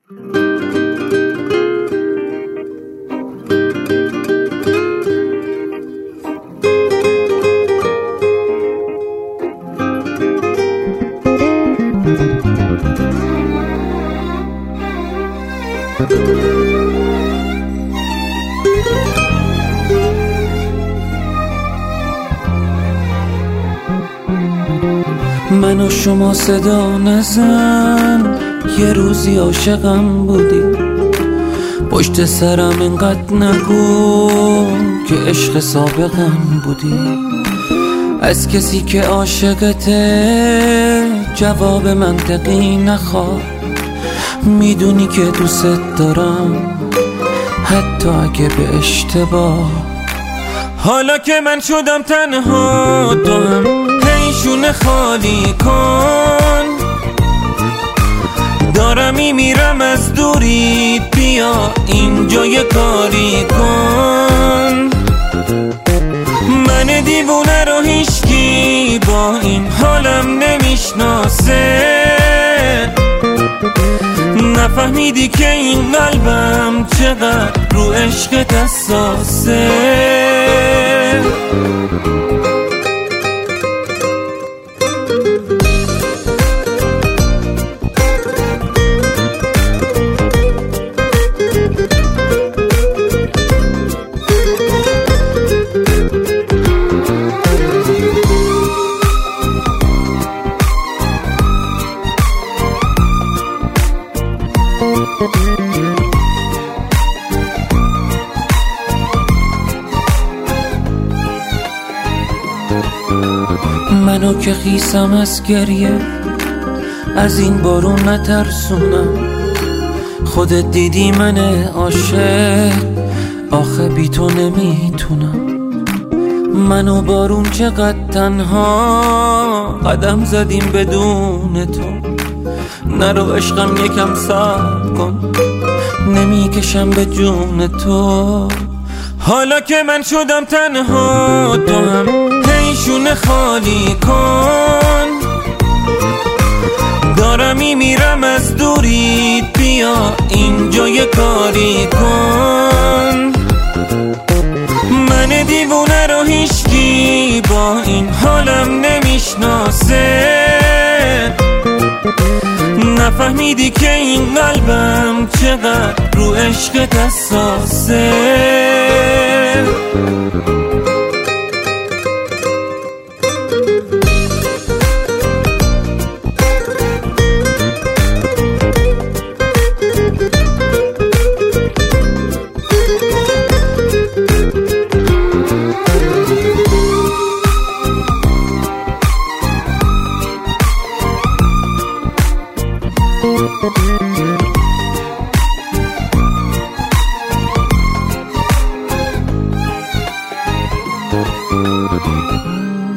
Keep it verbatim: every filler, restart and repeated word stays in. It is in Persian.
من و شما صدا نزن، یه روزی عاشقم بودی. پشت سرم اینقدر نگو که عشق سابقم بودی. از کسی که عاشقته جواب منطقی نخواه. میدونی که دوست دارم حتی اگه به اشتباه. حالا که من شدم تنها تو هم هیشون خالی کن. دارم میمیرم از دوریت، بیا اینجا یه کاری کن. من دیوونه رو هیچکی با این حالم نمیشناسه. نفهمیدی که این قلبم چقدر رو عشقت حساسه. منو که خیسم از گریه، از این بارون نترسونم. خودت دیدی من عاشق، آخه بی تو نمیتونم. منو بارون چقدر تنها قدم زدیم بدون تو. نرو عشقم یکم صبر کن، نمیکشم به جون تو. حالا که من شدم تنها تو هم هیشون خالی کن. دارم میمیرم از دوریت، بیا اینجا یه کاری کن. من دیوونه رو هیچکی با این حالم نمیشناسه. نفهمیدی که این قلبم چقدر رو عشقت حساسه. Thank you.